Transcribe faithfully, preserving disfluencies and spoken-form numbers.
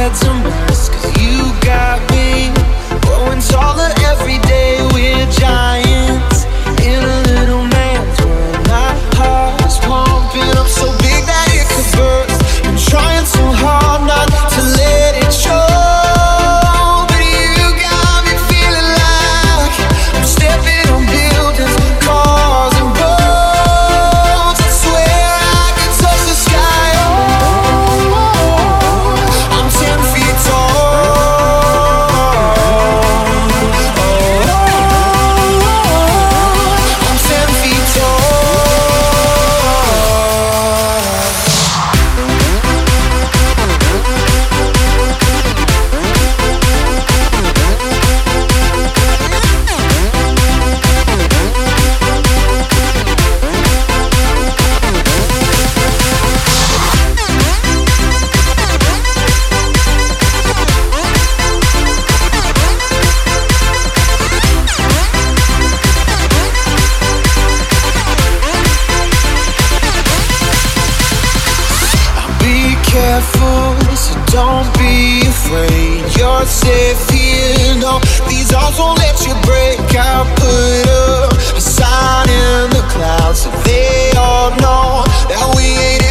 head's a mess, 'cause you got me growing taller every day. We're giants in a little man's world. My heart's pumping up so big that it could burst. I'm trying so hard not to let it show, but you got me feeling like I'm stepping on buildings, cars and boats. I swear I could touch the sky. Oh, I'm ten feet tall. Oh, I'm ten feet tall. Be careful, so don't be afraid. You're safe here, no, these arms won't let you break. I'll put up a sign in the clouds so they all know that we ain't